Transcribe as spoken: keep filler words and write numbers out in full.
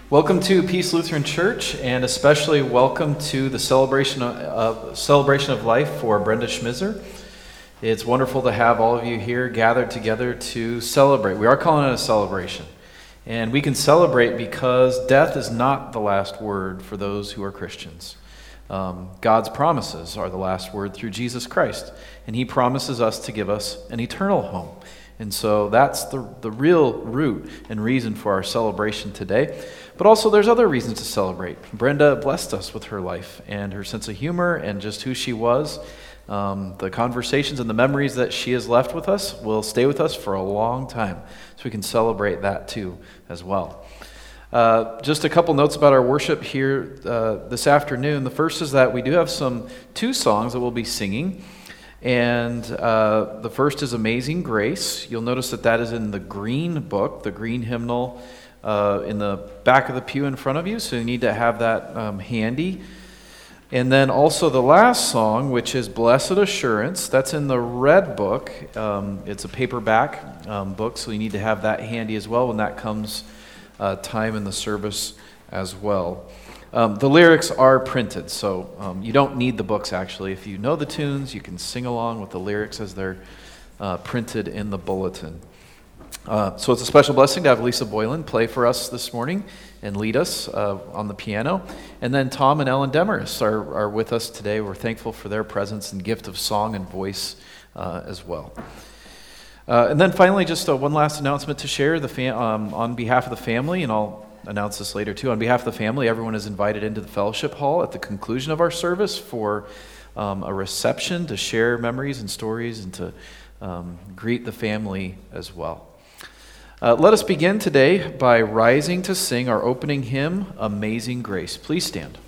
Welcome to Peace Lutheran Church, and especially welcome to the celebration of, uh, celebration of life for Brenda Schmizer. It's wonderful to have all of you here gathered together to celebrate. We are calling it a celebration, and we can celebrate because death is not the last word for those who are Christians. Um, God's promises are the last word through Jesus Christ, and He promises us to give us an eternal home. And so that's the, the real root and reason for our celebration today. But also there's other reasons to celebrate. Brenda blessed us with her life and her sense of humor and just who she was. Um, the conversations and the memories that she has left with us will stay with us for a long time. So we can celebrate that too as well. Uh, just a couple notes about our worship here uh, this afternoon. The first is that we do have some two songs that we'll be singing. And uh, the first is Amazing Grace. You'll notice that that is in the green book, the green hymnal uh, in the back of the pew in front of you, so you need to have that um, handy. And then also the last song, which is Blessed Assurance, that's in the red book. Um, it's a paperback um, book, so you need to have that handy as well when that comes uh, time in the service as well. Um, the lyrics are printed, so um, you don't need the books actually. If you know the tunes, you can sing along with the lyrics as they're uh, printed in the bulletin. Uh, so it's a special blessing to have Lisa Boylan play for us this morning and lead us uh, on the piano. And then Tom and Ellen Demarest are, are with us today. We're thankful for their presence and gift of song and voice uh, as well. Uh, and then finally, just uh, one last announcement to share the fam- um, on behalf of the family, and I'll announce this later too. On behalf of the family, everyone is invited into the fellowship hall at the conclusion of our service for um, a reception to share memories and stories and to um, greet the family as well. Uh, let us begin today by rising to sing our opening hymn, Amazing Grace. Please stand.